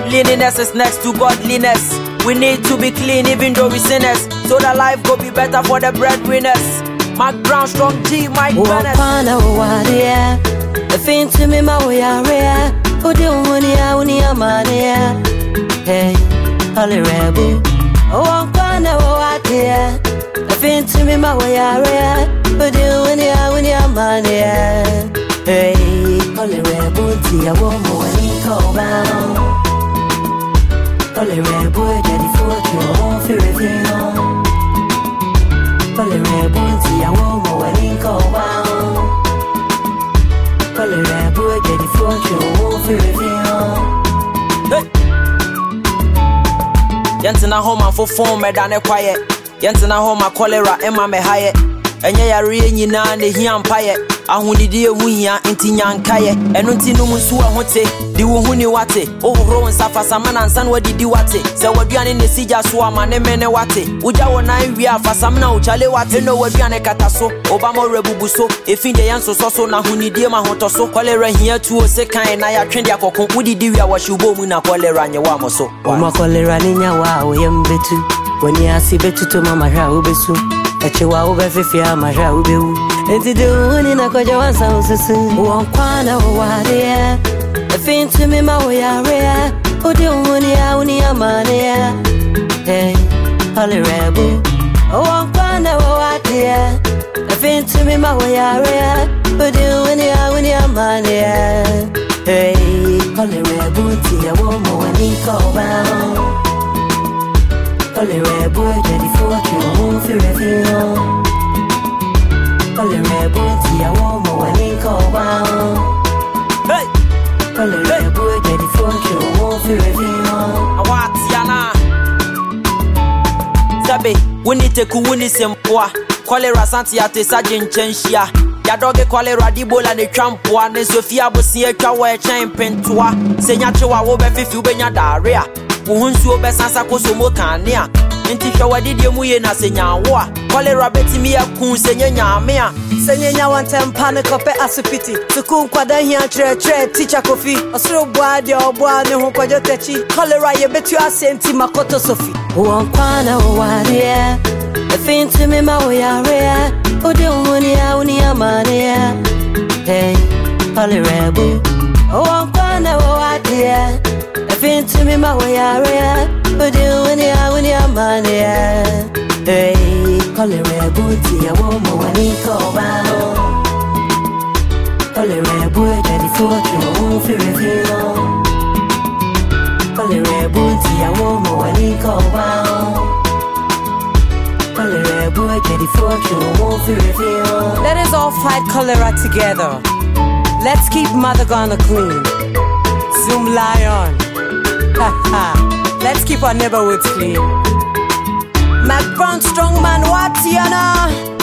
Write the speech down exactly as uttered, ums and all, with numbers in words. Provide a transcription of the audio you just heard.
Cleanliness is next to godliness. We need to be clean even though we sinners, so that life go be better for the breadwinners. My ground strong G, my goodness. Wakwana wadia, fin to me ma we are rare. Udi unia unia mania. Hey, holy rebel. Wakwana wadia, fin to me ma we are rare. Udi unia unia mania. Hey, holy rebel, tia womo wani koba. Holy rebel, daddy for you, fear of you. Holy rebel, tia womo wani koba. Holy rebel, daddy for you, fear of you. Yentina home for form, medane quiet. Yentina home cholera, Emma me high. Enye yare nyina ne hi ampaye ahunidi ehu hia enti nyankaye eno nti no musu ahote di wo hu ni wate ohoro nsafa samana nsan wadidi wate se waduane ne sija so ama ne mene wate uja wonan wi afasamna uchale wate no waduane kataso obama rebubuso efinde yanso soso na hunidi ma hotoso kolera hia tuo se kan na ya twende akokon udidi wi awahwubo mu na kolera nye wa moso oma kolera ni nya wa o yembetu woni asibetu to mama hwa obesu echewa obefefia mahra obewu enti de woni na koja wansa ususu wankwana wadia fin to me ma we are odi woni a woni amania. Hey, holy rebel. Wankwana wadia fin to me ma we are odi woni a woni amania. Hey, holy rebel, tia womo wani koba. Holy rebel, daddy for you, fear of you. Holy rebel, tia womo wani koba. Hey, Holy rebel, daddy for you, fear of you. Awatiana Sabe, wini teku wini sempoa. Cholera santi ate sajin chenshia. Ya doge cholera dibola ne trampoa. Ne Sofia bosi etwa wa echen pentoa. Senya chewa wo be fifi ubenya daria. Uhunsu obesansa kosomo kanea. Enti hwa wadidi mu ye na senya wo a cholera betimi akun senya nyame a senya nya wantem pane kope asupiti tukun kwada hia tre tre teacher kofi osoro boa de oboa ne ho kwajo techi cholera ye betu asenti makoto sofi wankwana wadia fin to me ma we are odi woni a woni amania. Hey, holy rebel. Wankwana wadia fin to me ma we are odi woni a woni amania. Hey, holy rebel, tia womo wani koba. Holy rebel, daddy for you, fear of you. Holy rebel, tia womo wani koba. Holy rebel, daddy for you, fear of you. Let us all fight cholera together. Let's keep Mother Ghana clean. Zoom lion. Ha ha. Let's keep our neighborhoods clean. Mac Brown strong man, what's yana?